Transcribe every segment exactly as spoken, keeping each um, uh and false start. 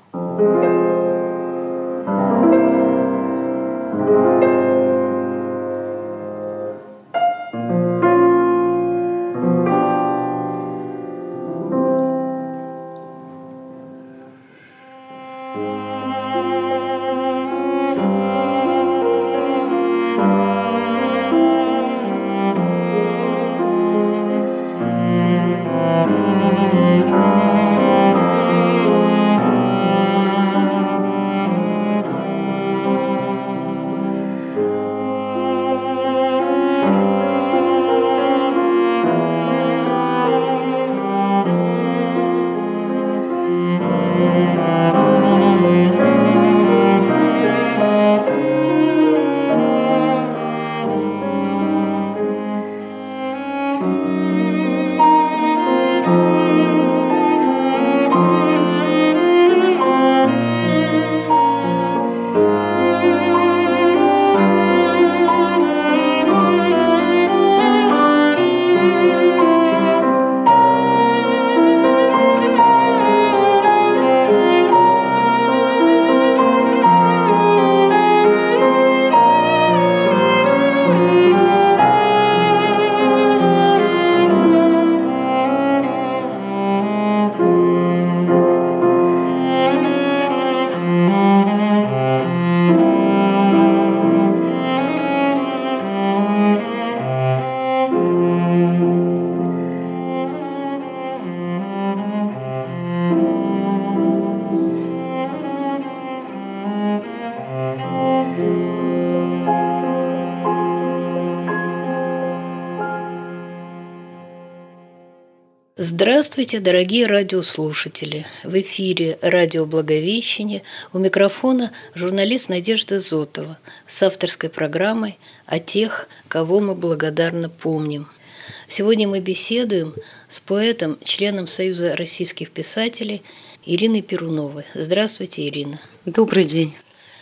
Здравствуйте, дорогие радиослушатели! В эфире радио «Благовещение», у микрофона журналист Надежда Зотова с авторской программой о тех, кого мы благодарно помним. Сегодня мы беседуем с поэтом, членом Союза российских писателей Ириной Перуновой. Здравствуйте, Ирина. Добрый день.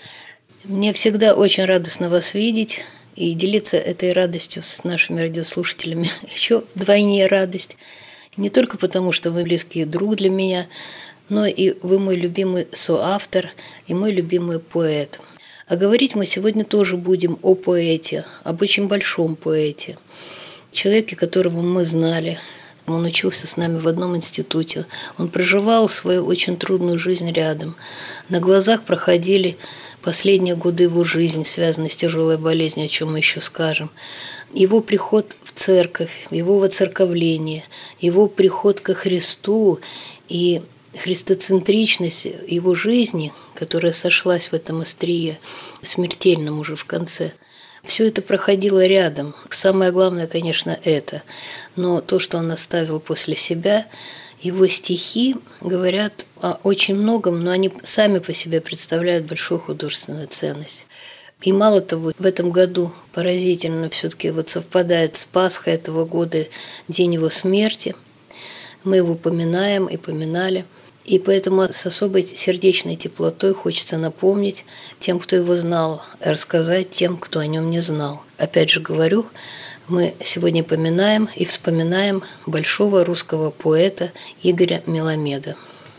Мне всегда очень радостно вас видеть и делиться этой радостью с нашими радиослушателями. Еще вдвойне радость. Не только потому, что вы близкий друг для меня, но и вы мой любимый соавтор и мой любимый поэт. А говорить мы сегодня тоже будем о поэте, об очень большом поэте, человеке, которого мы знали. Он учился с нами в одном институте. Он проживал свою очень трудную жизнь рядом. На глазах проходили последние годы его жизни, связанные с тяжелой болезнью, о чем мы еще скажем. Его приход в церковь, его воцерковление, его приход ко Христу и христоцентричность его жизни, которая сошлась в этом острие, смертельном уже в конце, все это проходило рядом. Самое главное, конечно, это. Но то, что он оставил после себя, его стихи говорят о очень многом, но они сами по себе представляют большую художественную ценность. И мало того, в этом году поразительно все-таки вот совпадает с Пасхой этого года, день его смерти. Мы его поминаем и поминали. И поэтому с особой сердечной теплотой хочется напомнить тем, кто его знал, рассказать тем, кто о нем не знал. Опять же говорю, мы сегодня поминаем и вспоминаем большого русского поэта Игоря Меламеда.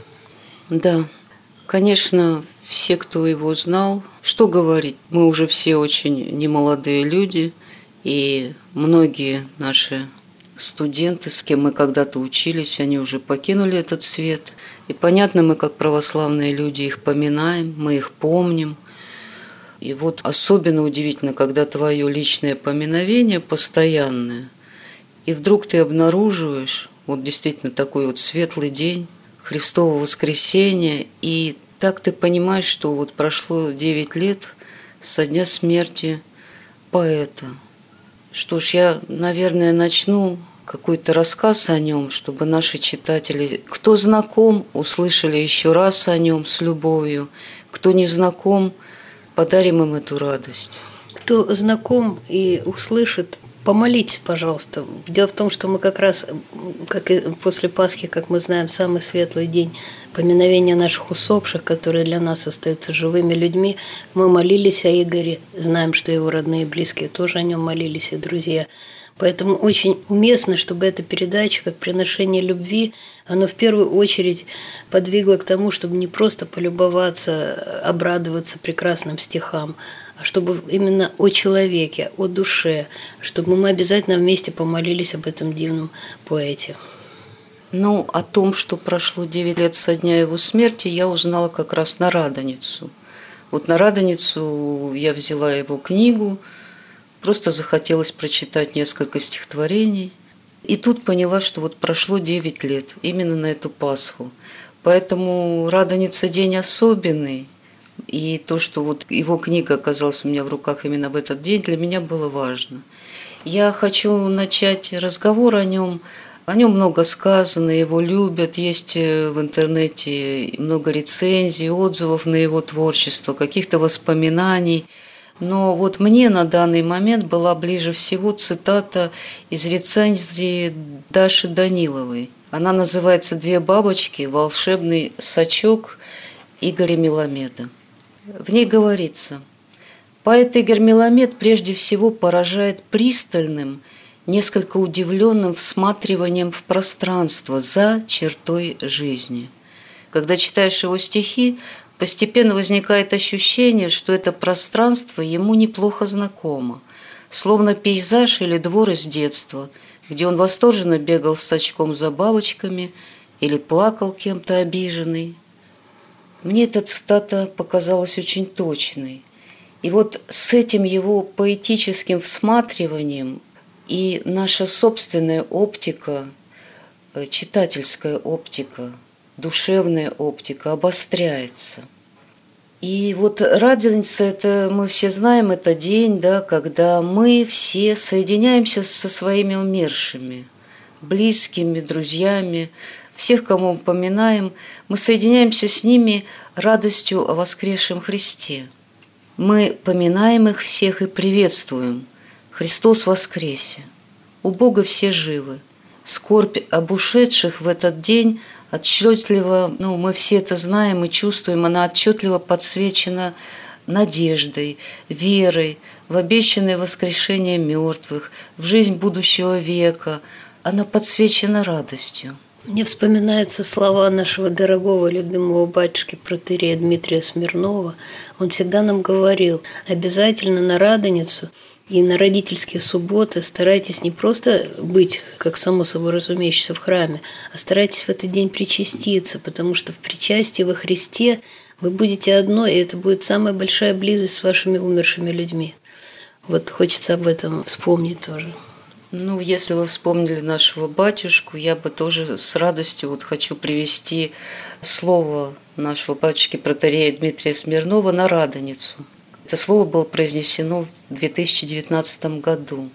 Да, конечно, все, кто его знал, что говорить, мы уже все очень немолодые люди, и многие наши студенты, с кем мы когда-то учились, они уже покинули этот свет. И понятно, мы как православные люди их поминаем, мы их помним. И вот особенно удивительно, когда твое личное поминовение постоянное, и вдруг ты обнаруживаешь вот действительно такой вот светлый день Христового воскресения, и так ты понимаешь, что вот прошло девять лет со дня смерти поэта. Что ж, я, наверное, начну какой-то рассказ о нем, чтобы наши читатели, кто знаком, услышали еще раз о нем с любовью, кто не знаком, подарим им эту радость. Кто знаком и услышит, помолитесь, пожалуйста. Дело в том, что мы как раз, как и после Пасхи, как мы знаем, самый светлый день поминовения наших усопших, которые для нас остаются живыми людьми. Мы молились о Игоре, знаем, что его родные и близкие тоже о нем молились, и друзья. Поэтому очень уместно, чтобы эта передача, как приношение любви, оно в первую очередь подвигло к тому, чтобы не просто полюбоваться, обрадоваться прекрасным стихам, а чтобы именно о человеке, о душе, чтобы мы обязательно вместе помолились об этом дивном поэте. Ну, о том, что прошло девять лет со дня его смерти, я узнала как раз на Радоницу. Вот на Радоницу я взяла его книгу, просто захотелось прочитать несколько стихотворений. И тут поняла, что вот прошло девять лет, именно на эту Пасху. Поэтому Радоница день особенный. И то, что вот его книга оказалась у меня в руках именно в этот день, для меня было важно. Я хочу начать разговор о нем. О нем много сказано, его любят, есть в интернете много рецензий, отзывов на его творчество, каких-то воспоминаний. Но вот мне на данный момент была ближе всего цитата из рецензии Даши Даниловой. Она называется «Две бабочки. Волшебный сачок» Игоря Меламеда. В ней говорится: поэт Игорь Меламед прежде всего поражает пристальным, несколько удивленным всматриванием в пространство за чертой жизни. Когда читаешь его стихи, постепенно возникает ощущение, что это пространство ему неплохо знакомо, словно пейзаж или двор из детства, где он восторженно бегал с сачком за бабочками или плакал кем-то обиженный. Мне эта цитата показалась очень точной. И вот с этим его поэтическим всматриванием и наша собственная оптика, читательская оптика, душевная оптика обостряется. И вот Радоница, это мы все знаем, это день, да, когда мы все соединяемся со своими умершими, близкими, друзьями, всех, кого мы поминаем, мы соединяемся с ними радостью о воскресшем Христе. Мы поминаем их всех и приветствуем. Христос воскресе! У Бога все живы. Скорбь об ушедших в этот день отчетливо, ну, мы все это знаем и чувствуем, она отчетливо подсвечена надеждой, верой в обещанное воскрешение мертвых, в жизнь будущего века. Она подсвечена радостью. Мне вспоминаются слова нашего дорогого, любимого батюшки протоиерея Дмитрия Смирнова. Он всегда нам говорил: обязательно на Радоницу и на родительские субботы старайтесь не просто быть, как само собой разумеющееся, в храме, а старайтесь в этот день причаститься, потому что в причастии во Христе вы будете одно, и это будет самая большая близость с вашими умершими людьми. Вот хочется об этом вспомнить тоже. Ну, если вы вспомнили нашего батюшку, я бы тоже с радостью вот хочу привести слово нашего батюшки протоиерея Дмитрия Смирнова на Радоницу. Это слово было произнесено в две тысячи девятнадцатом году.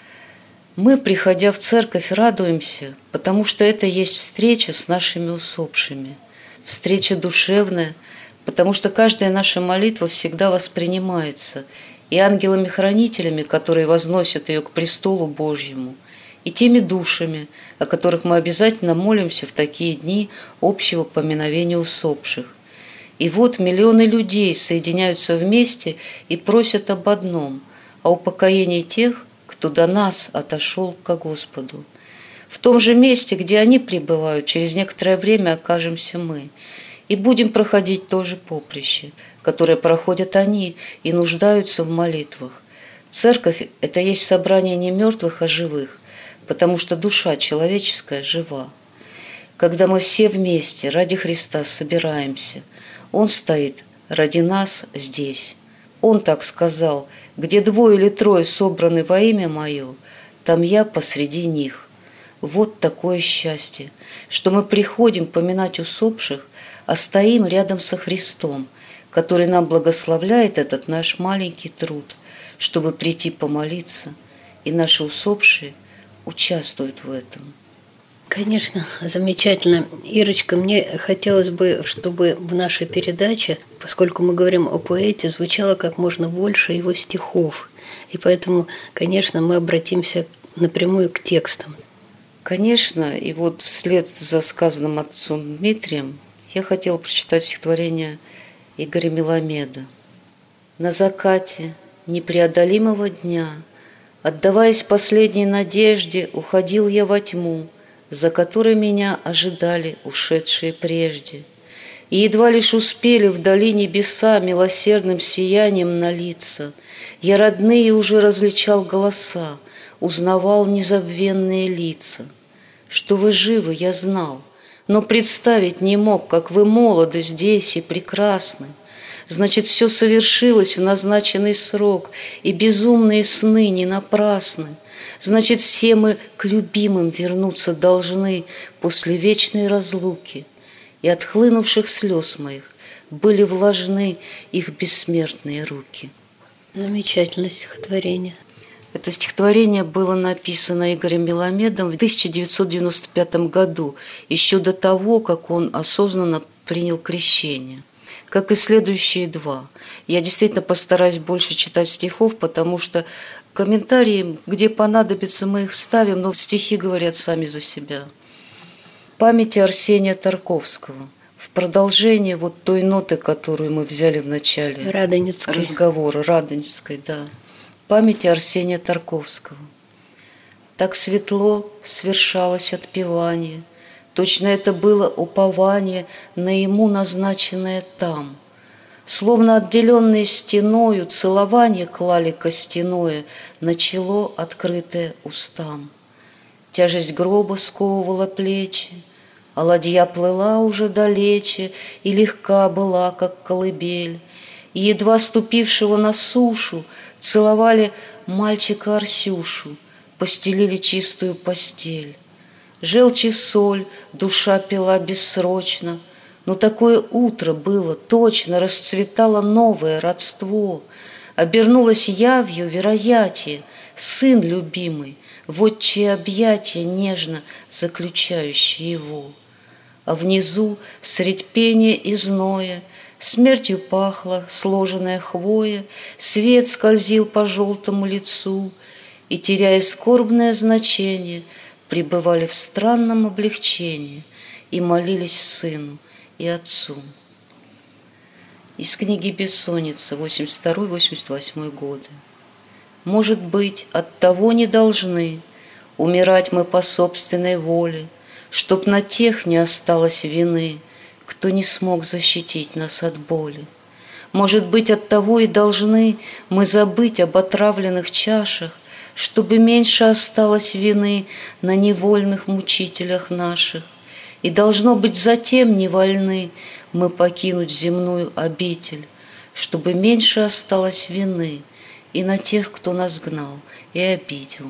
Мы, приходя в церковь, радуемся, потому что это есть встреча с нашими усопшими, встреча душевная, потому что каждая наша молитва всегда воспринимается и ангелами-хранителями, которые возносят ее к престолу Божьему, и теми душами, о которых мы обязательно молимся в такие дни общего поминовения усопших. И вот миллионы людей соединяются вместе и просят об одном – о упокоении тех, кто до нас отошел ко Господу. В том же месте, где они пребывают, через некоторое время окажемся мы, и будем проходить то же поприще, которое проходят они и нуждаются в молитвах. Церковь – это есть собрание не мертвых, а живых, потому что душа человеческая жива. Когда мы все вместе ради Христа собираемся, Он стоит ради нас здесь. Он так сказал: где двое или трое собраны во имя Мое, там Я посреди них. Вот такое счастье, что мы приходим поминать усопших, а стоим рядом со Христом, который нам благословляет этот наш маленький труд, чтобы прийти помолиться, и наши усопшие участвуют в этом. Конечно, замечательно. Ирочка, мне хотелось бы, чтобы в нашей передаче, поскольку мы говорим о поэте, звучало как можно больше его стихов. И поэтому, конечно, мы обратимся напрямую к текстам. Конечно, и вот вслед за сказанным отцом Дмитрием я хотела прочитать стихотворение Игоря Меламеда. На закате непреодолимого дня Отдаваясь последней надежде, уходил я во тьму, за которой меня ожидали ушедшие прежде. И едва лишь успели вдали небеса милосердным сиянием налиться, я родные уже различал голоса, узнавал незабвенные лица. Что вы живы, я знал, но представить не мог, как вы молоды здесь и прекрасны. Значит, все совершилось в назначенный срок, и безумные сны не напрасны. Значит, все мы к любимым вернуться должны после вечной разлуки, и от хлынувших слез моих были влажны их бессмертные руки. Замечательное стихотворение. Это стихотворение было написано Игорем Меламедом в тысяча девятьсот девяносто пятом году, еще до того, как он осознанно принял крещение. Как и следующие два. Я действительно постараюсь больше читать стихов, потому что комментарии, где понадобится, мы их вставим, но стихи говорят сами за себя. Памяти Арсения Тарковского. В продолжение вот той ноты, которую мы взяли в начале Радонежской. разговора, Радонежской, да. Памяти Арсения Тарковского. Так светло свершалось отпевание, точно это было упование на ему назначенное там. Словно отделенные стеною целование клали костяное на чело, открытое устам. Тяжесть гроба сковывала плечи, а ладья плыла уже далече и легка была, как колыбель. И едва ступившего на сушу целовали мальчика Арсюшу, постелили чистую постель. Желчь и соль душа пила бессрочно, но такое утро было, точно расцветало новое родство, обернулось явью вероятие, сын любимый, в отчие объятия нежно заключающий его. А внизу, средь пения и зноя, смертью пахла сложенная хвоя, свет скользил по желтому лицу, и, теряя скорбное значение, пребывали в странном облегчении и молились сыну и отцу. Из книги «Бессонница», восемьдесят второй — восемьдесят восьмой годы. Может быть, оттого не должны умирать мы по собственной воле, чтоб на тех не осталось вины, кто не смог защитить нас от боли. Может быть, оттого и должны мы забыть об отравленных чашах, чтобы меньше осталось вины на невольных мучителях наших. И должно быть, затем не вольны мы покинуть земную обитель, чтобы меньше осталось вины и на тех, кто нас гнал и обидел.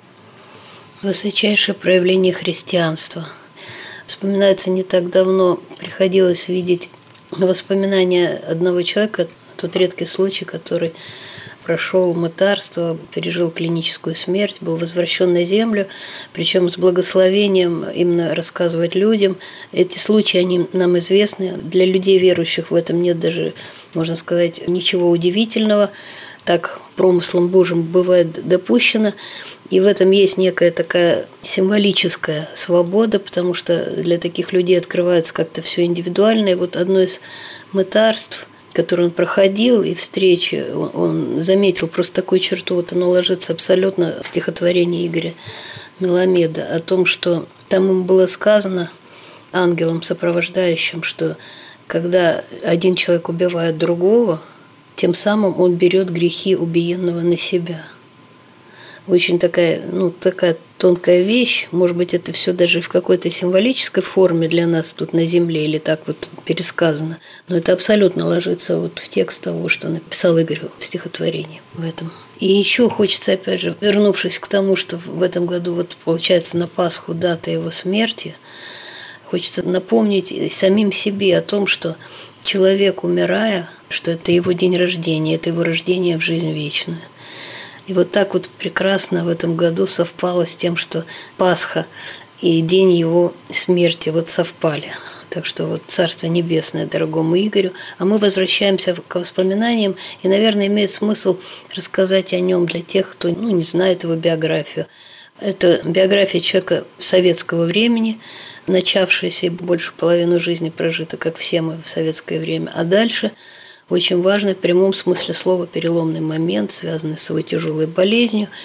Высочайшее проявление христианства. Вспоминается, не так давно приходилось видеть воспоминания одного человека, тот редкий случай, который прошел мытарство, пережил клиническую смерть, был возвращен на землю, причем с благословением именно рассказывать людям. Эти случаи, они нам известны. Для людей верующих в этом нет даже, можно сказать, ничего удивительного. Так промыслом Божьим бывает допущено. И в этом есть некая такая символическая свобода, потому что для таких людей открывается как-то все индивидуально. И вот одно из мытарств, который он проходил, и встречи, он заметил просто такую черту, вот оно ложится абсолютно в стихотворение Игоря Меламеда, о том, что там ему было сказано ангелом сопровождающим, что когда один человек убивает другого, тем самым он берет грехи убиенного на себя. Очень такая, ну, такая тонкая вещь. Может быть, это все даже в какой-то символической форме для нас тут на земле или так вот пересказано. Но это абсолютно ложится вот в текст того, что написал Игорь в стихотворении в этом. И еще хочется, опять же, вернувшись к тому, что в этом году, вот получается, на Пасху дата его смерти, хочется напомнить самим себе о том, что человек, умирая, что это его день рождения, это его рождение в жизнь вечную. И вот так вот прекрасно в этом году совпало с тем, что Пасха и день его смерти вот совпали. Так что вот Царство Небесное дорогому Игорю. А мы возвращаемся к воспоминаниям, и, наверное, имеет смысл рассказать о нем для тех, кто, ну, не знает его биографию. Это биография человека советского времени, начавшаяся и больше половину жизни прожита, как все мы в советское время. А дальше очень важный в прямом смысле слова переломный момент, связанный с его тяжелой болезнью.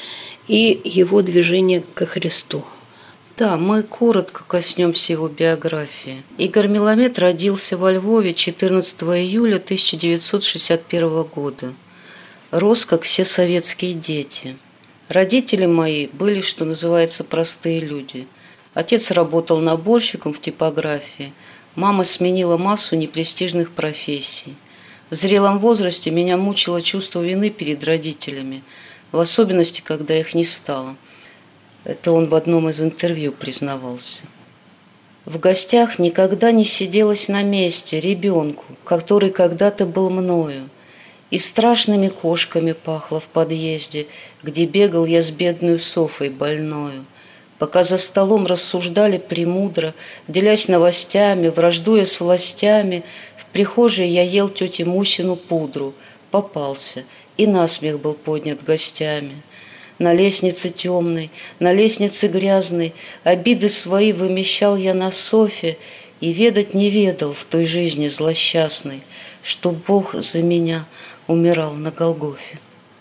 и его движение ко Христу. Да, мы коротко коснемся его биографии. Игорь Меламед родился во Львове четырнадцатого июля тысяча девятьсот шестьдесят первого года. Рос, как все советские дети. Родители мои были, что называется, простые люди. Отец работал наборщиком в типографии, мама сменила массу непрестижных профессий. В зрелом возрасте меня мучило чувство вины перед родителями, в особенности, когда их не стало. Это он в одном из интервью признавался. В гостях никогда не сиделось на месте ребенку, который когда-то был мною, и страшными кошками пахло в подъезде, где бегал я с бедной Софой больною. Пока за столом рассуждали премудро, делясь новостями, враждуя с властями, в прихожей я ел тете Мусину пудру, попался, и насмех был поднят гостями. На лестнице темной, на лестнице грязной обиды свои вымещал я на Софе и ведать не ведал в той жизни злосчастной, что Бог за меня умирал на Голгофе.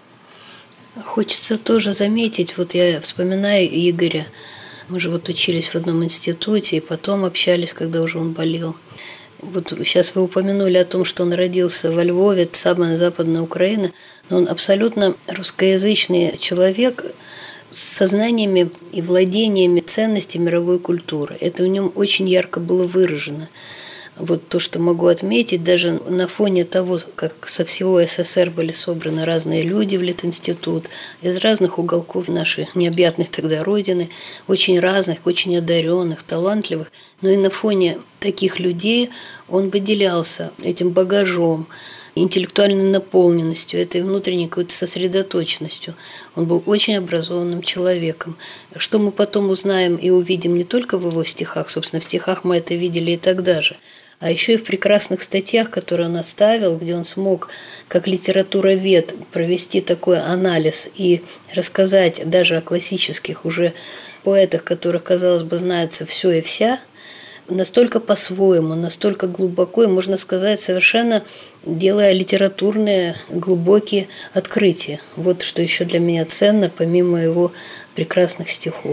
Хочется тоже заметить, вот я вспоминаю Игоря, мы же вот учились в одном институте и потом общались, когда уже он болел. Вот сейчас вы упомянули о том, что он родился во Львове, это самая западная Украина, но он абсолютно русскоязычный человек с сознаниями и владениями ценностей мировой культуры. Это в нем очень ярко было выражено. Вот то, что могу отметить, даже на фоне того, как со всего СССР были собраны разные люди в Литинститут, из разных уголков нашей необъятной тогда родины, очень разных, очень одаренных, талантливых, но и на фоне таких людей он выделялся этим багажом, интеллектуальной наполненностью, этой внутренней какой-то сосредоточенностью. Он был очень образованным человеком. Что мы потом узнаем и увидим не только в его стихах, собственно, в стихах мы это видели и тогда же, а еще и в прекрасных статьях, которые он оставил, где он смог, как литературовед, провести такой анализ и рассказать даже о классических уже поэтах, которых, казалось бы, знается все и вся, настолько по-своему, настолько глубоко, и, можно сказать, совершенно делая литературные глубокие открытия. Вот что еще для меня ценно, помимо его прекрасных стихов.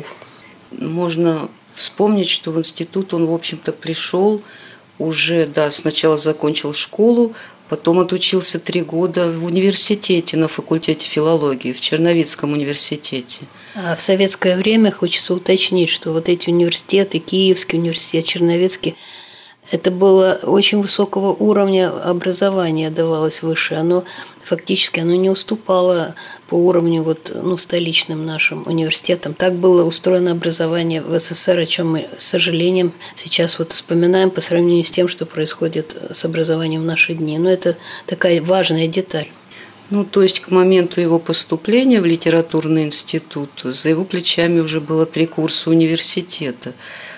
Можно вспомнить, что в институт он, в общем-то, пришел уже, да, сначала закончил школу, потом отучился три года в университете, на факультете филологии, в Черновицком университете. А в советское время хочется уточнить, что вот эти университеты, Киевский университет, Черновицкий, это было очень высокого уровня образования, давалось выше. Оно фактически оно не уступало по уровню вот, ну, столичным нашим университетам. Так было устроено образование в СССР, о чем мы, с сожалением, сейчас вот вспоминаем по сравнению с тем, что происходит с образованием в наши дни. Но это такая важная деталь. Ну, то есть к моменту его поступления в литературный институт за его плечами уже было три курса университета.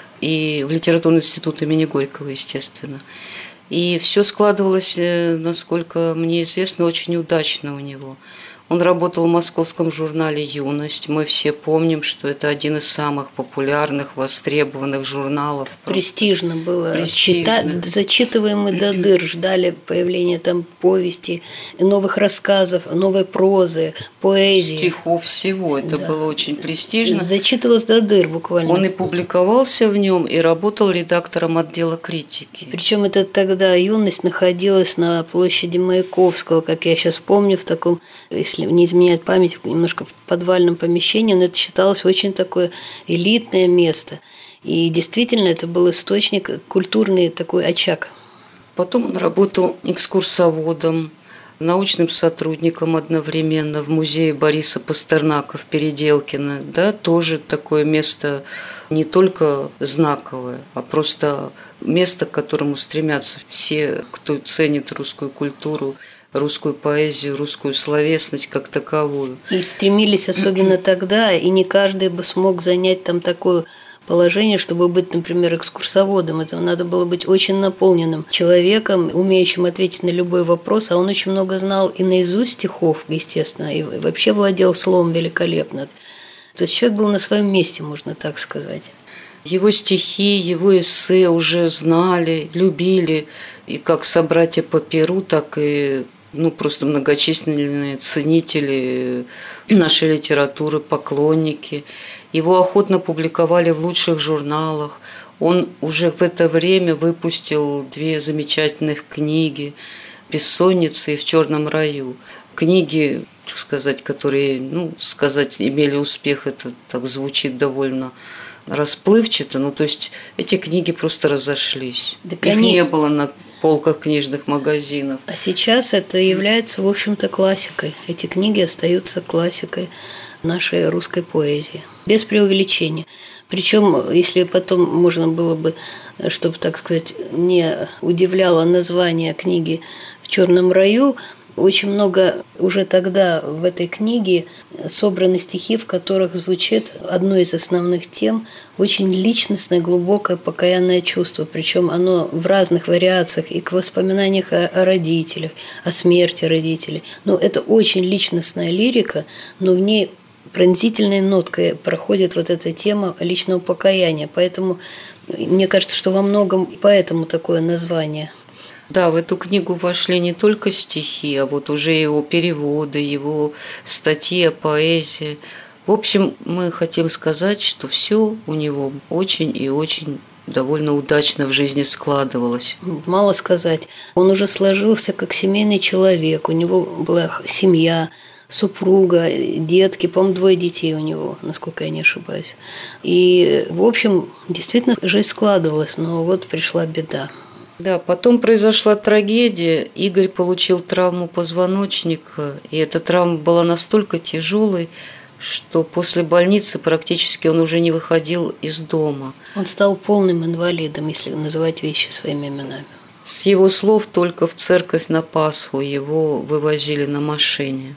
И в литературный институт имени Горького, естественно. И все складывалось, насколько мне известно, очень удачно у него. Он работал в московском журнале «Юность». Мы все помним, что это один из самых популярных, востребованных журналов. Престижно было. Престижно. Чита... Зачитываемые до дыр, ждали появления там повести, новых рассказов, новой прозы, поэзии. Стихов, всего. Это да. было очень престижно. Зачитывалось до дыр буквально. Он и публиковался в нем, и работал редактором отдела критики. Причем это тогда «Юность» находилась на площади Маяковского, как я сейчас помню, в таком, если не изменяет память, немножко в подвальном помещении, но это считалось очень такое элитное место. И действительно, это был источник, культурный такой очаг. Потом он работал экскурсоводом, научным сотрудником одновременно в музее Бориса Пастернака в Переделкино. Да, тоже такое место не только знаковое, а просто место, к которому стремятся все, кто ценит русскую культуру, русскую поэзию, русскую словесность как таковую. И стремились особенно тогда, и не каждый бы смог занять там такое положение, чтобы быть, например, экскурсоводом. Это надо было быть очень наполненным человеком, умеющим ответить на любой вопрос, а он очень много знал и наизусть стихов, естественно, и вообще владел словом великолепно. То есть человек был на своем месте, можно так сказать. Его стихи, его эссе уже знали, любили, и как собратья по перу, так и ну, просто многочисленные ценители нашей литературы, поклонники. Его охотно публиковали в лучших журналах. Он уже в это время выпустил две замечательных книги «Бессонница» и «В черном раю». Книги, так сказать, которые, ну, сказать, имели успех, это так звучит довольно расплывчато, ну, то есть эти книги просто разошлись. Так Их они... не было на полках книжных магазинов. А сейчас это является, в общем-то, классикой. Эти книги остаются классикой нашей русской поэзии. Без преувеличения. Причем, если потом можно было бы, чтобы, так сказать, не удивляло название книги «В черном раю», очень много уже тогда в этой книге собраны стихи, в которых звучит одной из основных тем очень личностное, глубокое, покаянное чувство. Причем оно в разных вариациях и к воспоминаниям о родителях, о смерти родителей. Но это очень личностная лирика, но в ней пронзительной ноткой проходит вот эта тема личного покаяния. Поэтому мне кажется, что во многом поэтому такое название. Да, в эту книгу вошли не только стихи, а вот уже его переводы, его статьи, поэзия. В общем, мы хотим сказать, что все у него очень и очень довольно удачно в жизни складывалось. Мало сказать. Он уже сложился как семейный человек. У него была семья, супруга, детки, по-моему, двое детей у него, насколько я не ошибаюсь. И, в общем, действительно жизнь складывалась, но вот пришла беда. Да, потом произошла трагедия. Игорь получил травму позвоночника, и эта травма была настолько тяжелой, что после больницы практически он уже не выходил из дома. Он стал полным инвалидом, если называть вещи своими именами. С его слов, только в церковь на Пасху его вывозили на машине.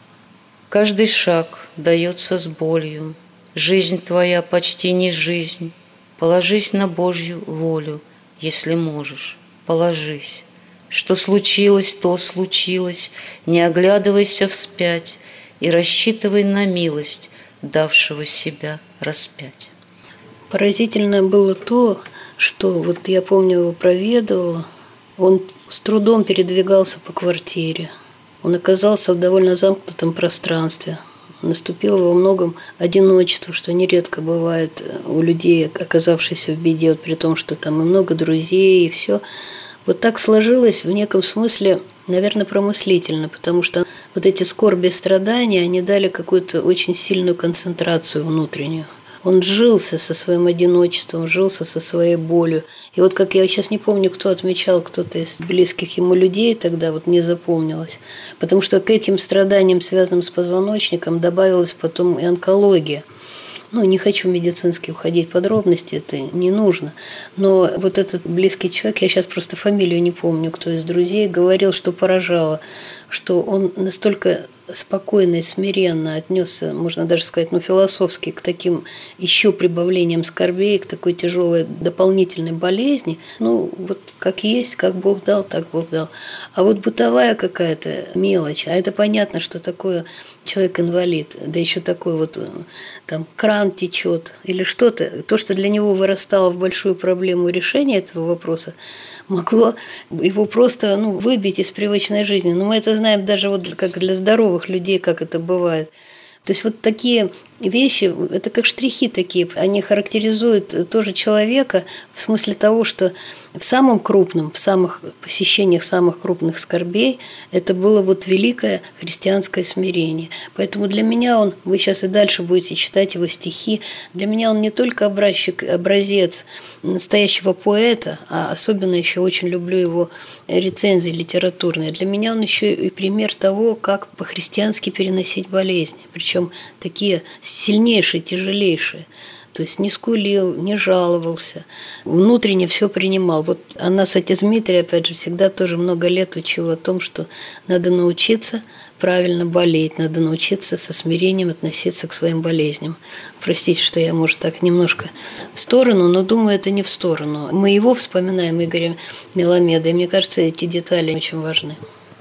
Каждый шаг дается с болью. Жизнь твоя почти не жизнь. Положись на Божью волю. Если можешь, положись. Что случилось, то случилось. Не оглядывайся вспять и рассчитывай на милость, давшего себя распять. Поразительно было то, что вот я помню, его проведывала. Он с трудом передвигался по квартире. Он оказался в довольно замкнутом пространстве. Наступило во многом одиночество, что нередко бывает у людей, оказавшихся в беде, вот при том, что там и много друзей, и все. Вот так сложилось в неком смысле, наверное, промыслительно, потому что вот эти скорби и страдания, они дали какую-то очень сильную концентрацию внутреннюю. Он жился со своим одиночеством, жился со своей болью. И вот как я сейчас не помню, кто отмечал, кто-то из близких ему людей тогда, вот мне запомнилось. Потому что к этим страданиям, связанным с позвоночником, добавилась потом и онкология. Ну, не хочу медицински уходить в подробности, это не нужно. Но вот этот близкий человек, я сейчас просто фамилию не помню, кто из друзей, говорил, что поражало, что он настолько спокойно и смиренно отнесся, можно даже сказать, ну, философски, к таким еще прибавлениям скорбей, к такой тяжелой дополнительной болезни. Ну, вот как есть, как Бог дал, так Бог дал. А вот бытовая какая-то мелочь, а это понятно, что такое человек-инвалид, да еще такой вот там кран течет или что-то, то, что для него вырастало в большую проблему решения этого вопроса, могло его просто ну, выбить из привычной жизни. Но мы это знаем даже вот как для здоровых людей, как это бывает. То есть вот такие вещи, это как штрихи такие, они характеризуют тоже человека в смысле того, что в самом крупном, в самых посещениях самых крупных скорбей это было вот великое христианское смирение. Поэтому для меня он, вы сейчас и дальше будете читать его стихи, для меня он не только образчик, образец настоящего поэта, а особенно еще очень люблю его рецензии литературные. Для меня он еще и пример того, как по-христиански переносить болезни, причем такие сильнейшие, тяжелейшие. То есть не скулил, не жаловался, внутренне все принимал. Вот она, кстати, Дмитрий, опять же, всегда тоже много лет учила о том, что надо научиться правильно болеть, надо научиться со смирением относиться к своим болезням. Простите, что я, может, так немножко в сторону, но думаю, это не в сторону. Мы его вспоминаем, Игоря Меламеда, и мне кажется, эти детали очень важны.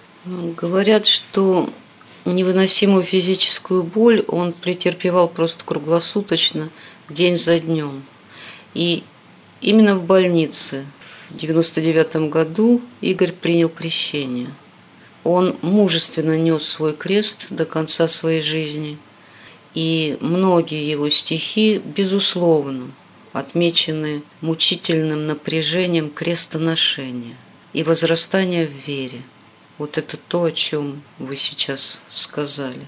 Говорят, что невыносимую физическую боль он претерпевал просто круглосуточно, день за днем. И именно в больнице в девяносто девятом году Игорь принял крещение. Он мужественно нес свой крест до конца своей жизни, и многие его стихи, безусловно, отмечены мучительным напряжением крестоношения и возрастания в вере. Вот это то, о чем вы сейчас сказали.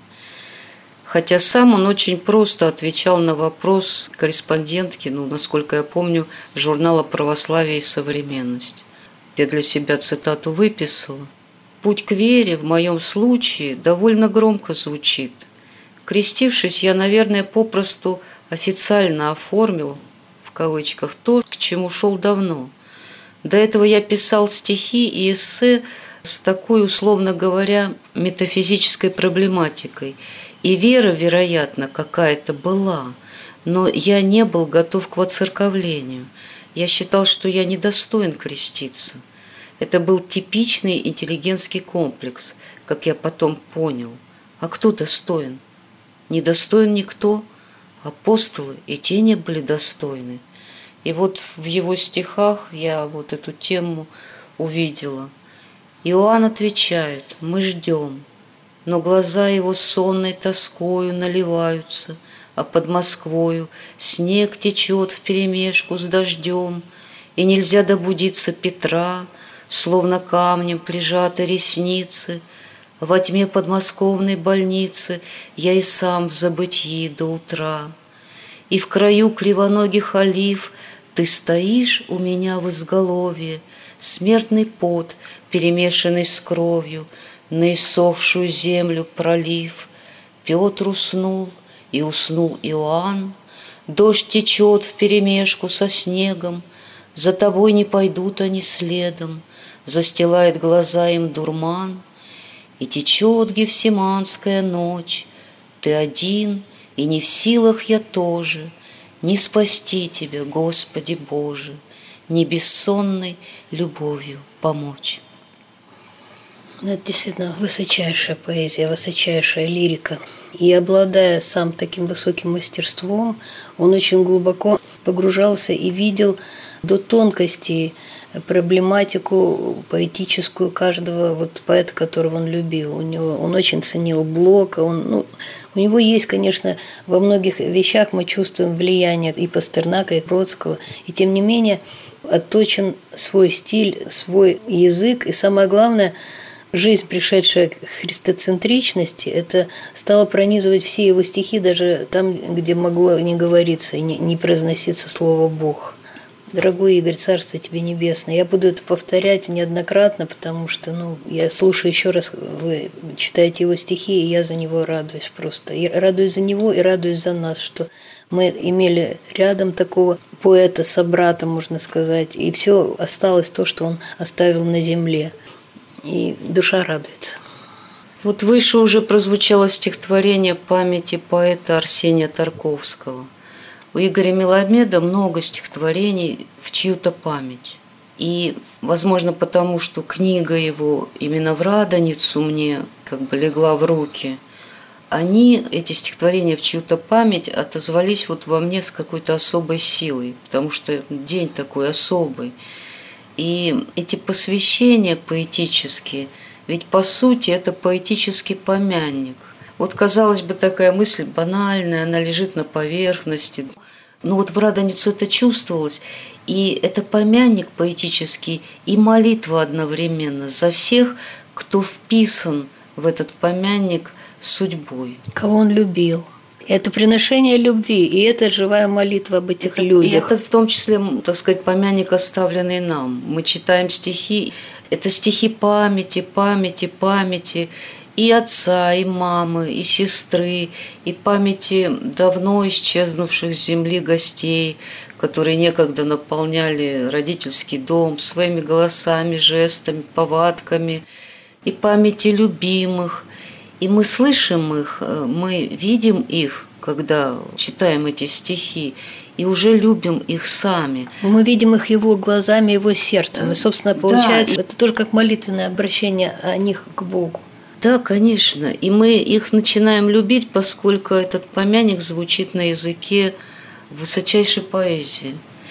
Хотя сам он очень просто отвечал на вопрос корреспондентки, ну, насколько я помню, журнала «Православие и современность». Я для себя цитату выписала. «Путь к вере в моем случае довольно громко звучит. Крестившись, я, наверное, попросту официально оформил, в кавычках, то, к чему шел давно. До этого я писал стихи и эссе с такой, условно говоря, метафизической проблематикой. И вера, вероятно, какая-то была, но я не был готов к воцерковлению. Я считал, что я недостоин креститься. Это был типичный интеллигентский комплекс, как я потом понял. А кто достоин? Не достоин никто. Апостолы и те не были достойны. И вот в его стихах я вот эту тему увидела. Иоанн отвечает: «Мы ждем». Но глаза его сонной тоскою наливаются, а под Москвою снег течет вперемешку с дождем, и нельзя добудиться Петра, словно камнем прижаты ресницы. Во тьме подмосковной больницы я и сам в забытьи до утра. И в краю кривоногих олив ты стоишь у меня в изголовье, смертный пот, перемешанный с кровью, на иссохшую землю пролив. Петр уснул, и уснул Иоанн. Дождь течет вперемешку со снегом, за тобой не пойдут они следом, застилает глаза им дурман. И течет гефсиманская ночь, ты один, и не в силах я тоже не спасти тебя, Господи Боже, не бессонной любовью помочь. Это действительно высочайшая поэзия, высочайшая лирика. И обладая сам таким высоким мастерством, он очень глубоко погружался и видел до тонкостей проблематику поэтическую каждого вот поэта, которого он любил. У него, он очень ценил Блока. Он, ну, у него есть, конечно, во многих вещах мы чувствуем влияние и Пастернака, и Бродского. И тем не менее отточен свой стиль, свой язык. И самое главное – жизнь, пришедшая к христоцентричности, это стало пронизывать все его стихи, даже там, где могло не говориться и не, не произноситься слово «Бог». Дорогой Игорь, царство тебе небесное. Я буду это повторять неоднократно, потому что ну, я слушаю еще раз, вы читаете его стихи, и я за него радуюсь просто. И радуюсь за него, и радуюсь за нас, что мы имели рядом такого поэта, собрата, можно сказать, и все осталось то, что он оставил на земле. И душа радуется. Вот выше уже прозвучало стихотворение памяти поэта Арсения Тарковского. У Игоря Меламеда много стихотворений в чью-то память. И, возможно, потому что книга его именно в Радоницу мне как бы легла в руки, они, эти стихотворения в чью-то память, отозвались вот во мне с какой-то особой силой, потому что день такой особый. И эти посвящения поэтические, ведь по сути это поэтический помянник. Вот, казалось бы, такая мысль банальная, она лежит на поверхности. Но вот в Радоницу это чувствовалось. И это помянник поэтический и молитва одновременно за всех, кто вписан в этот помянник судьбой. Кого он любил. Это приношение любви, и это живая молитва об этих людях. И это в том числе, так сказать, помянник, оставленный нам. Мы читаем стихи, это стихи памяти, памяти, памяти и отца, и мамы, и сестры, и памяти давно исчезнувших с земли гостей, которые некогда наполняли родительский дом своими голосами, жестами, повадками, и памяти любимых. И мы слышим их, мы видим их, когда читаем эти стихи, и уже любим их сами. Мы видим их его глазами, его сердцем. И, собственно, получается, да. Это тоже как молитвенное обращение о них к Богу. Да, конечно. И мы их начинаем любить, поскольку этот помянник звучит на языке высочайшей поэзии.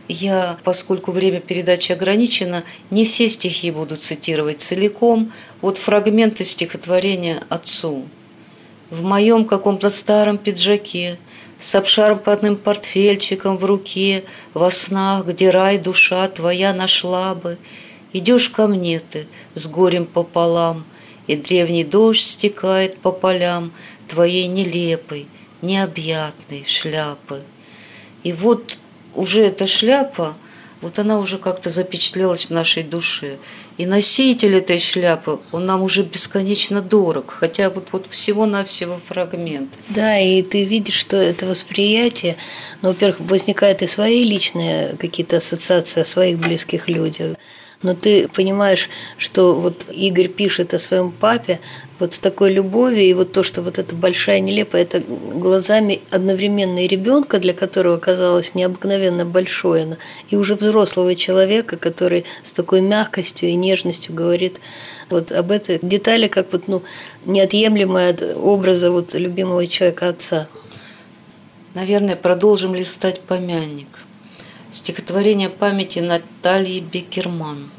я, поскольку время передачи ограничено, не все стихи буду цитировать целиком. Вот фрагменты стихотворения «Отцу». В моем каком-то старом пиджаке, с обшарпанным портфельчиком в руке, во снах, где рай душа твоя нашла бы, идешь ко мне ты с горем пополам, и древний дождь стекает по полям твоей нелепой, необъятной шляпы. И вот уже эта шляпа, вот она уже как-то запечатлелась в нашей душе. И носитель этой шляпы, он нам уже бесконечно дорог, хотя вот, вот всего-навсего фрагмент. Да, и ты видишь, что это восприятие, ну, во-первых, возникают и свои личные какие-то ассоциации о своих близких людях, но ты понимаешь, что вот Игорь пишет о своем папе вот с такой любовью, и вот то, что вот эта большая нелепая, это глазами одновременно и ребенка, для которого казалось необыкновенно большое, и уже взрослого человека, который с такой мягкостью и нежностью говорит вот об этой детали, как вот, ну, неотъемлемая от образа вот любимого человека отца. Наверное, продолжим листать помянник. Стихотворение памяти Натальи Бекерман.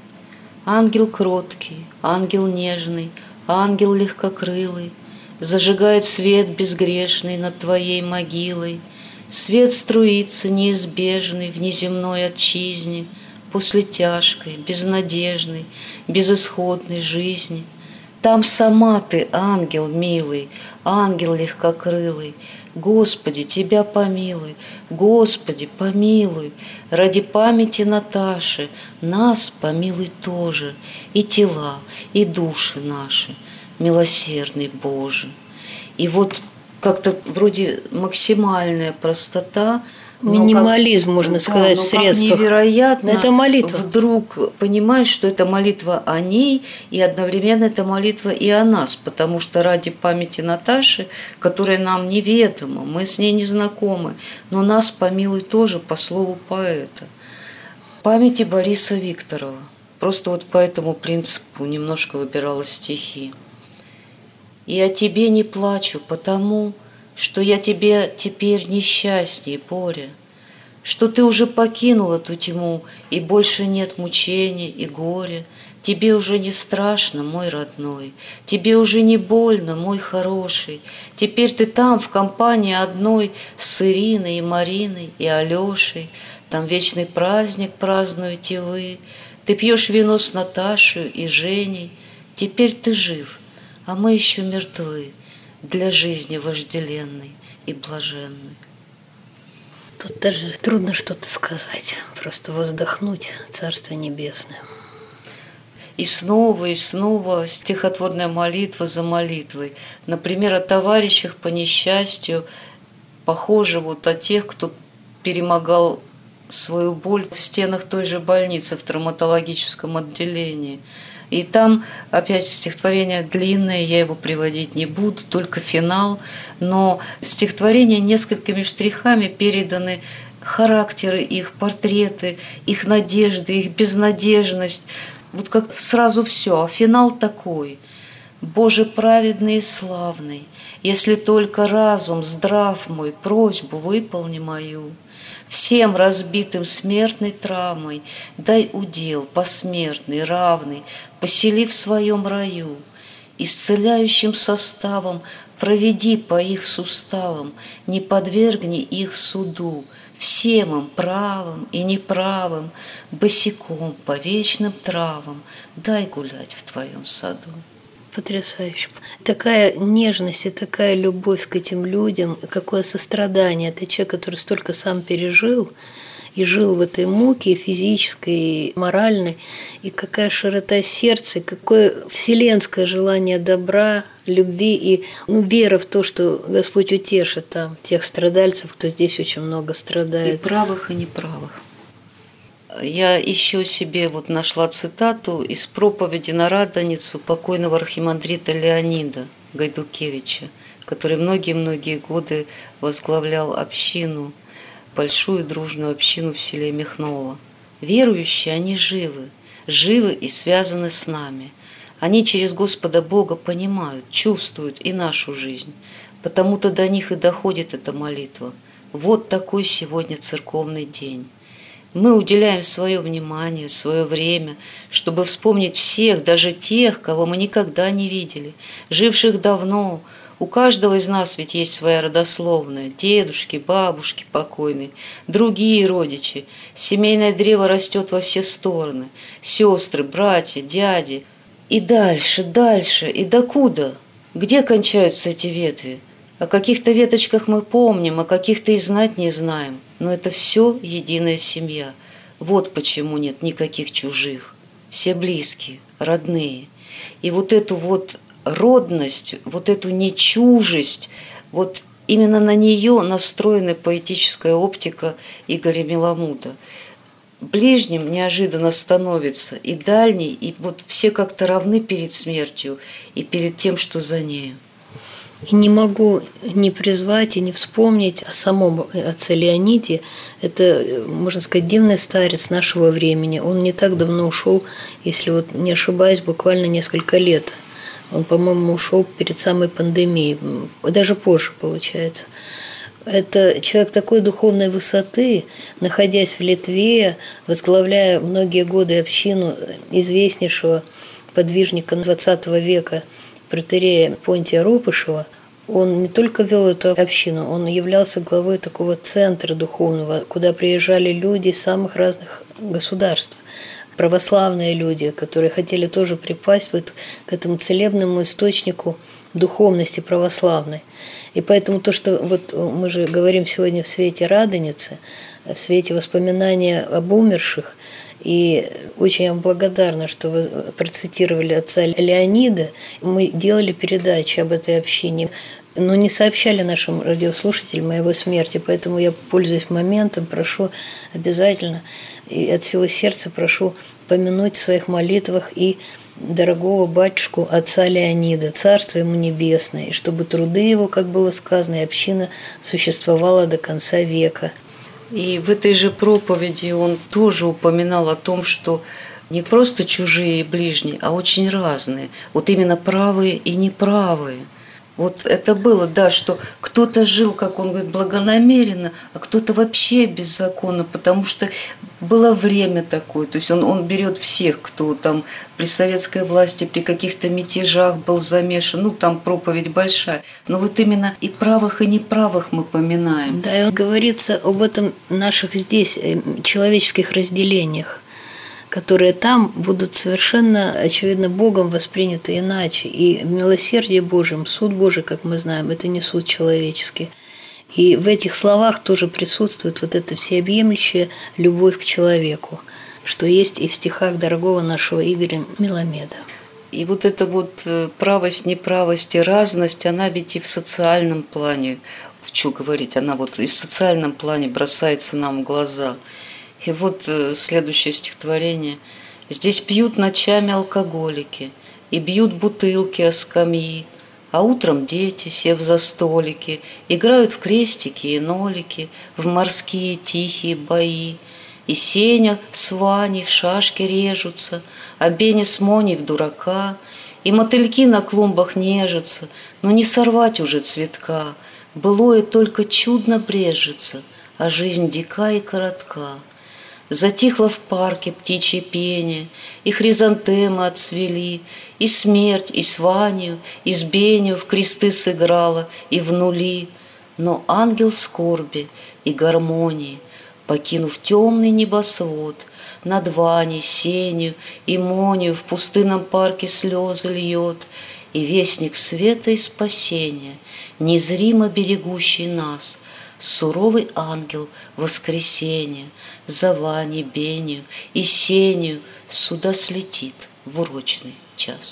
Ангел кроткий, ангел нежный, ангел легкокрылый, зажигает свет безгрешный над твоей могилой. Свет струится неизбежный в неземной отчизне после тяжкой, безнадежной, безысходной жизни. Там сама ты, ангел милый, ангел легкокрылый. Господи, Тебя помилуй, Господи, помилуй, ради памяти Наташи нас помилуй тоже, и тела, и души наши, милосердный Боже. И вот как-то вроде максимальная простота, минимализм, как, можно сказать, да, в средствах. Невероятно. Это молитва. Вдруг понимаешь, что это молитва о ней, и одновременно это молитва и о нас, потому что ради памяти Наташи, которая нам неведома, мы с ней не знакомы, но нас помилуй тоже по слову поэта. Памяти Бориса Викторова. Просто вот по этому принципу немножко выбирала стихи. И о тебе не плачу, потому что я тебе теперь несчастнее, Боря, что ты уже покинул эту тьму, и больше нет мучений и горя. Тебе уже не страшно, мой родной, тебе уже не больно, мой хороший. Теперь ты там, в компании одной, с Ириной и Мариной и Алешей. Там вечный праздник празднуете вы. Ты пьешь вино с Наташей и Женей. Теперь ты жив, а мы еще мертвы для жизни вожделенной и блаженной. Тут даже трудно что-то сказать, просто воздохнуть, Царство Небесное. И снова, и снова стихотворная молитва за молитвой. Например, о товарищах по несчастью, похоже вот о тех, кто перемогал свою боль в стенах той же больницы, в травматологическом отделении. И там опять стихотворение длинное, я его приводить не буду, только финал, но стихотворение несколькими штрихами переданы характеры их, портреты, их надежды, их безнадежность. Вот как сразу все, а финал такой. Боже праведный и славный, если только разум здрав мой, просьбу выполни мою. Всем разбитым смертной травмой дай удел посмертный, равный, посели в своем раю. Исцеляющим составом проведи по их суставам, не подвергни их суду, всем им правым и неправым, босиком по вечным травам дай гулять в твоем саду. Потрясающе. Такая нежность и такая любовь к этим людям, какое сострадание. Это человек, который столько сам пережил и жил в этой муке и физической, и моральной, и какая широта сердца, и какое вселенское желание добра, любви и ну, вера в то, что Господь утешит там тех страдальцев, кто здесь очень много страдает. И правых, и неправых. Я еще себе вот нашла цитату из проповеди на Радоницу покойного архимандрита Леонида Гайдукевича, который многие-многие годы возглавлял общину, большую дружную общину в селе Михново. Верующие, они живы, живы и связаны с нами. Они через Господа Бога понимают, чувствуют и нашу жизнь, потому-то до них и доходит эта молитва. Вот такой сегодня церковный день. Мы уделяем свое внимание, свое время, чтобы вспомнить всех, даже тех, кого мы никогда не видели, живших давно. У каждого из нас ведь есть своя родословная, дедушки, бабушки покойные, другие родичи. Семейное древо растет во все стороны, сестры, братья, дяди. И дальше, дальше, и докуда? Где кончаются эти ветви? О каких-то веточках мы помним, о каких-то и знать не знаем. Но это все единая семья. Вот почему нет никаких чужих. Все близкие, родные. И вот эту вот родность, вот эту нечужесть, вот именно на нее настроена поэтическая оптика Игоря Меламуда. Ближним неожиданно становится и дальний, и вот все как-то равны перед смертью и перед тем, что за нею. И не могу не призвать и не вспомнить о самом отце Леониде. Это, можно сказать, дивный старец нашего времени. Он не так давно ушел, если вот не ошибаюсь, буквально несколько лет. Он, по-моему, ушел перед самой пандемией, даже позже, получается. Это человек такой духовной высоты, находясь в Литве, возглавляя многие годы общину известнейшего подвижника двадцатого века протоиерея Понтия Рупышева, он не только вел эту общину, он являлся главой такого центра духовного, куда приезжали люди из самых разных государств. Православные люди, которые хотели тоже припасть вот к этому целебному источнику духовности православной. И поэтому то, что вот мы же говорим сегодня в свете Радоницы, в свете воспоминания об умерших, и очень я вам благодарна, что вы процитировали отца Леонида. Мы делали передачи об этой общине, но не сообщали нашим радиослушателям о его смерти, поэтому я, пользуясь моментом, прошу обязательно и от всего сердца прошу помянуть в своих молитвах и дорогого батюшку отца Леонида, царство ему небесное, и чтобы труды его, как было сказано, и община существовала до конца века. И в этой же проповеди он тоже упоминал о том, что не просто чужие и ближние, а очень разные. Вот именно правые и неправые. Вот это было, да, что кто-то жил, как он говорит, благонамеренно, а кто-то вообще беззаконно, потому что было время такое. То есть он, он берет всех, кто там при советской власти, при каких-то мятежах был замешан. Ну, там проповедь большая. Но вот именно и правых, и неправых мы поминаем. Да, и говорится об этом наших здесь человеческих разделениях, которые там будут совершенно, очевидно, Богом восприняты иначе. И в милосердии Божьем, суд Божий, как мы знаем, это не суд человеческий. И в этих словах тоже присутствует вот эта всеобъемлющая любовь к человеку, что есть и в стихах дорогого нашего Игоря Меламеда. И вот эта вот правость, неправость и разность, она ведь и в социальном плане, что говорить, она вот и в социальном плане бросается нам в глаза. И вот следующее стихотворение. «Здесь пьют ночами алкоголики и бьют бутылки о скамьи, а утром дети, сев за столики, играют в крестики и нолики, в морские тихие бои. И Сеня с Ваней в шашки режутся, а Беня с Моней в дурака, и мотыльки на клумбах нежатся, но не сорвать уже цветка. Былое только чудно брежется, а жизнь дика и коротка. Затихло в парке птичье пение, и хризантемы отцвели, и смерть, и с Ванью, и с Бенью в кресты сыграла, и в нули. Но ангел скорби и гармонии, покинув темный небосвод, над Ваней, Сенью и Монью в пустынном парке слезы льет, и вестник света и спасения, незримо берегущий нас, суровый ангел воскресения, за Ваней, Бенью и Сенью сюда слетит в урочный час».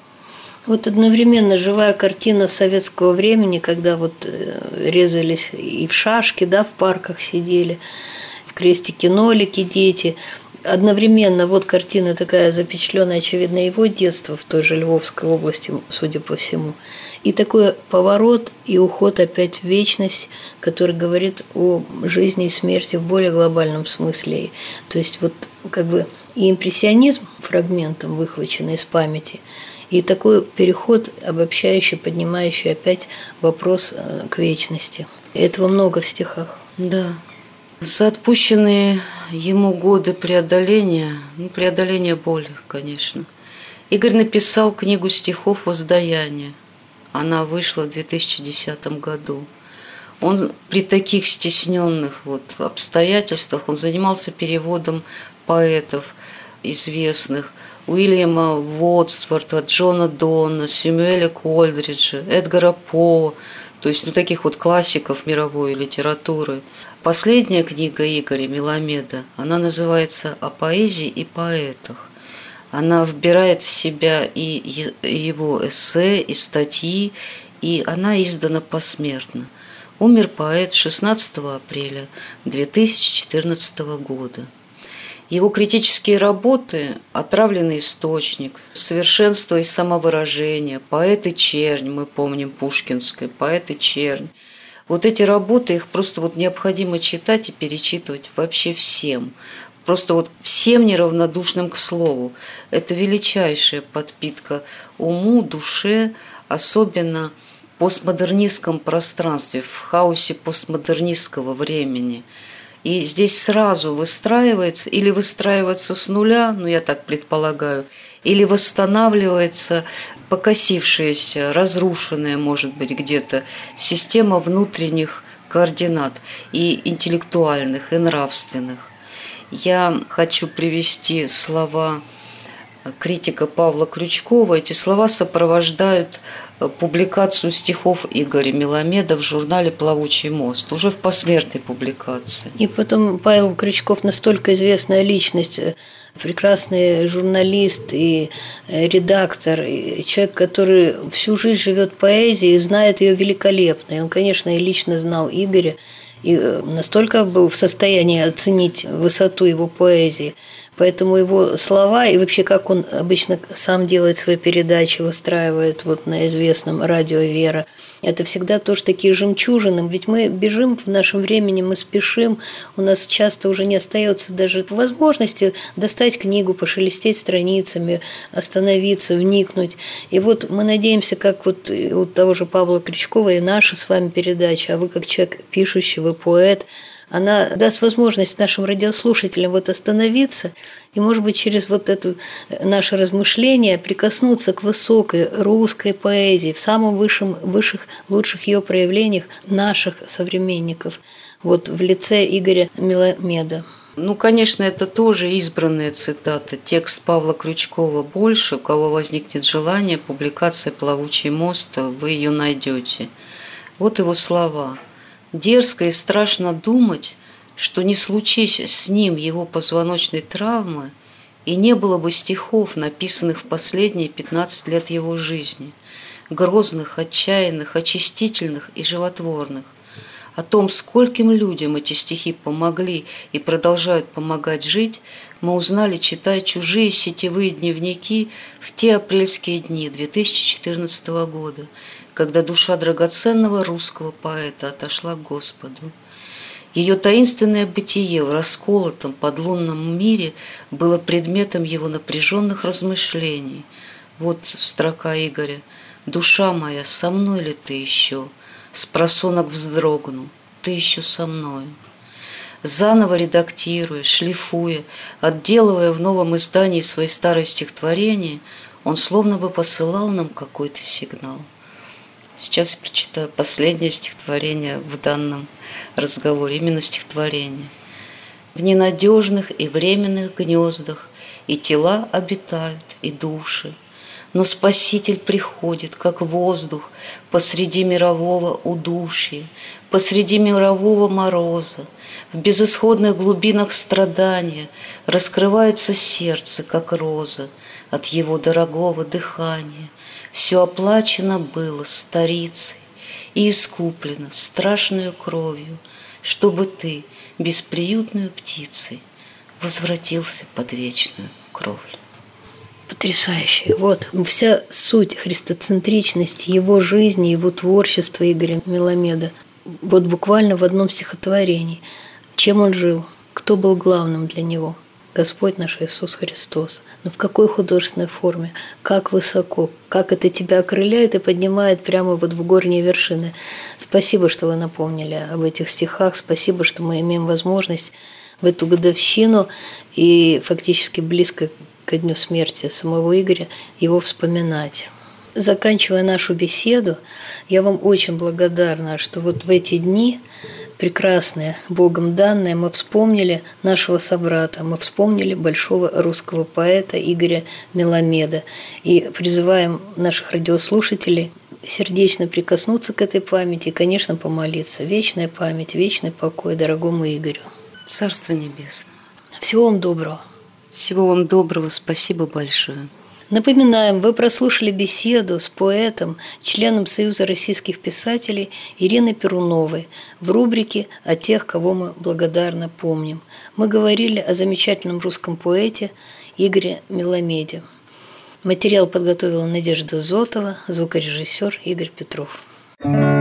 Вот одновременно живая картина советского времени, когда вот резались и в шашки, да, в парках сидели, в крестики-нолики дети. Одновременно вот картина такая запечатленная, очевидно, его детство в той же Львовской области, судя по всему. И такой поворот и уход опять в вечность, который говорит о жизни и смерти в более глобальном смысле. То есть вот как бы и импрессионизм фрагментом выхваченный из памяти, и такой переход, обобщающий, поднимающий опять вопрос к вечности. И этого много в стихах. Да. За отпущенные ему годы преодоления, ну, преодоления боли, конечно, Игорь написал книгу стихов «Воздаяние». Она вышла в две тысячи десятом году. Он при таких стесненных вот обстоятельствах, он занимался переводом поэтов известных, Уильяма Вордсворта, Джона Донна, Сэмюэля Колдриджа, Эдгара По, то есть ну, таких вот классиков мировой литературы. Последняя книга Игоря Меламеда, она называется «О поэзии и поэтах». Она вбирает в себя и его эссе, и статьи, и она издана посмертно. Умер поэт шестнадцатого апреля две тысячи четырнадцатого года. Его критические работы «Отравленный источник», «Совершенство и самовыражение», «Поэт и чернь», мы помним Пушкинской, «Поэт и чернь». Вот эти работы, их просто вот необходимо читать и перечитывать вообще всем. Просто вот всем неравнодушным к слову. Это величайшая подпитка уму, душе, особенно в постмодернистском пространстве, в хаосе постмодернистского времени. И здесь сразу выстраивается, или выстраивается с нуля, ну я так предполагаю, или восстанавливается покосившаяся, разрушенная, может быть, где-то система внутренних координат и интеллектуальных, и нравственных. Я хочу привести слова критика Павла Крючкова. Эти слова сопровождают публикацию стихов Игоря Меламеда в журнале «Плавучий мост», уже в посмертной публикации. И потом Павел Крючков настолько известная личность, прекрасный журналист и редактор, и человек, который всю жизнь живет поэзией и знает ее великолепно. И он, конечно, и лично знал Игоря, и настолько был в состоянии оценить высоту его поэзии. Поэтому его слова и вообще, как он обычно сам делает свои передачи, выстраивает вот на известном радио «Вера», это всегда тоже такие жемчужины. Ведь мы бежим в нашем времени, мы спешим, у нас часто уже не остается даже возможности достать книгу, пошелестеть страницами, остановиться, вникнуть. И вот мы надеемся, как вот у того же Павла Крючкова и наша с вами передача, а вы как человек пишущий, вы поэт, она даст возможность нашим радиослушателям вот остановиться и, может быть, через вот это наше размышление прикоснуться к высокой русской поэзии в самом высшем, высших, лучших ее проявлениях наших современников, вот в лице Игоря Меламеда. Ну, конечно, это тоже избранная цитата. Текст Павла Крючкова больше. У кого возникнет желание, публикация «Плавучий мост», вы ее найдете. Вот его слова. Дерзко и страшно думать, что не случись с ним его позвоночной травмы, и не было бы стихов, написанных в последние пятнадцать лет его жизни, грозных, отчаянных, очистительных и животворных. О том, скольким людям эти стихи помогли и продолжают помогать жить, мы узнали, читая чужие сетевые дневники в те апрельские дни две тысячи четырнадцатого года, когда душа драгоценного русского поэта отошла к Господу. Ее таинственное бытие в расколотом подлунном мире было предметом его напряженных размышлений. Вот строка Игоря. «Душа моя, со мной ли ты еще? Спросонок вздрогнул, ты еще со мною». Заново редактируя, шлифуя, отделывая в новом издании свои старые стихотворения, он словно бы посылал нам какой-то сигнал. Сейчас я прочитаю последнее стихотворение в данном разговоре, именно стихотворение. В ненадежных и временных гнездах и тела обитают, и души, но Спаситель приходит, как воздух, посреди мирового удушья, посреди мирового мороза, в безысходных глубинах страдания раскрывается сердце, как роза, от его дорогого дыхания. Все оплачено было старицей и искуплено страшную кровью, чтобы ты, бесприютную птицей, возвратился под вечную кровлю. Потрясающе. Вот вся суть христоцентричности его жизни, его творчества Игоря Меламеда. Вот буквально в одном стихотворении. Чем он жил? Кто был главным для него? Господь наш Иисус Христос. Но в какой художественной форме, как высоко, как это тебя окрыляет и поднимает прямо вот в горние вершины. Спасибо, что вы напомнили об этих стихах, спасибо, что мы имеем возможность в эту годовщину и фактически близко ко дню смерти самого Игоря его вспоминать. Заканчивая нашу беседу, я вам очень благодарна, что вот в эти дни прекрасные, Богом данные, мы вспомнили нашего собрата, мы вспомнили большого русского поэта Игоря Меламеда и призываем наших радиослушателей сердечно прикоснуться к этой памяти и, конечно, помолиться. Вечная память, вечный покой дорогому Игорю. Царство Небесное. Всего вам доброго. Всего вам доброго, спасибо большое. Напоминаем, вы прослушали беседу с поэтом, членом Союза российских писателей Ириной Перуновой в рубрике «О тех, кого мы благодарно помним». Мы говорили о замечательном русском поэте Игоре Меламеде. Материал подготовила Надежда Зотова, звукорежиссер Игорь Петров.